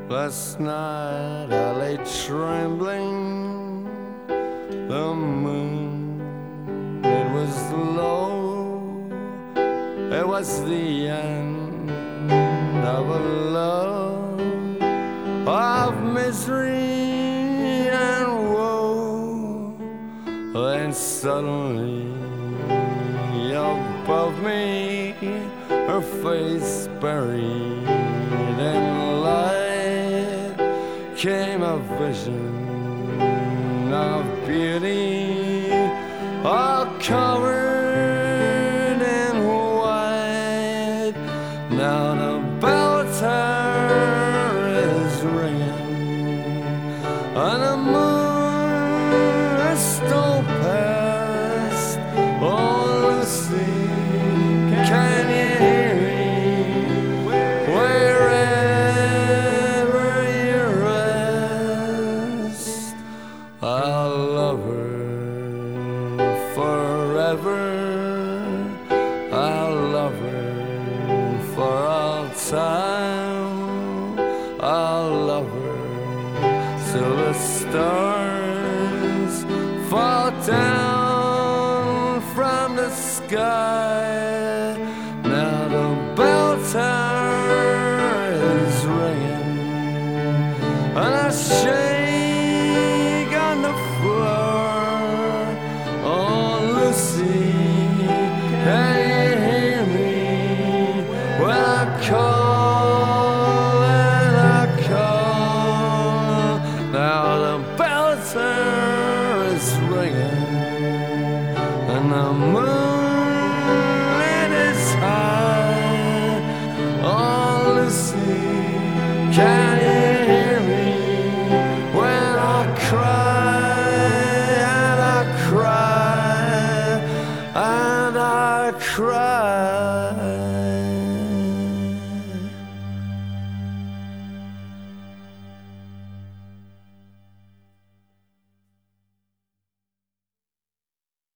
Last night I lay trembling, the moon, it was low, it was the end of a love of misery and woe. Then suddenly above me, her face buried in light, came a vision of beauty, all covered in white. Now the bell tower is ringing, and the moon has stole past. Oh, Lucy, can you hear me? Wherever you rest, I'll love her forever. I'll love her for all time. I'll love her till the stars fall down from the sky. Now the bell tower is ringing, and I shake on the floor. Oh, Lucy, can you hear me when I call and I call? Now the bell tower is ringing, and the moon it is high. Oh, Lucy, can you hear me when I cry and I cry and I cry?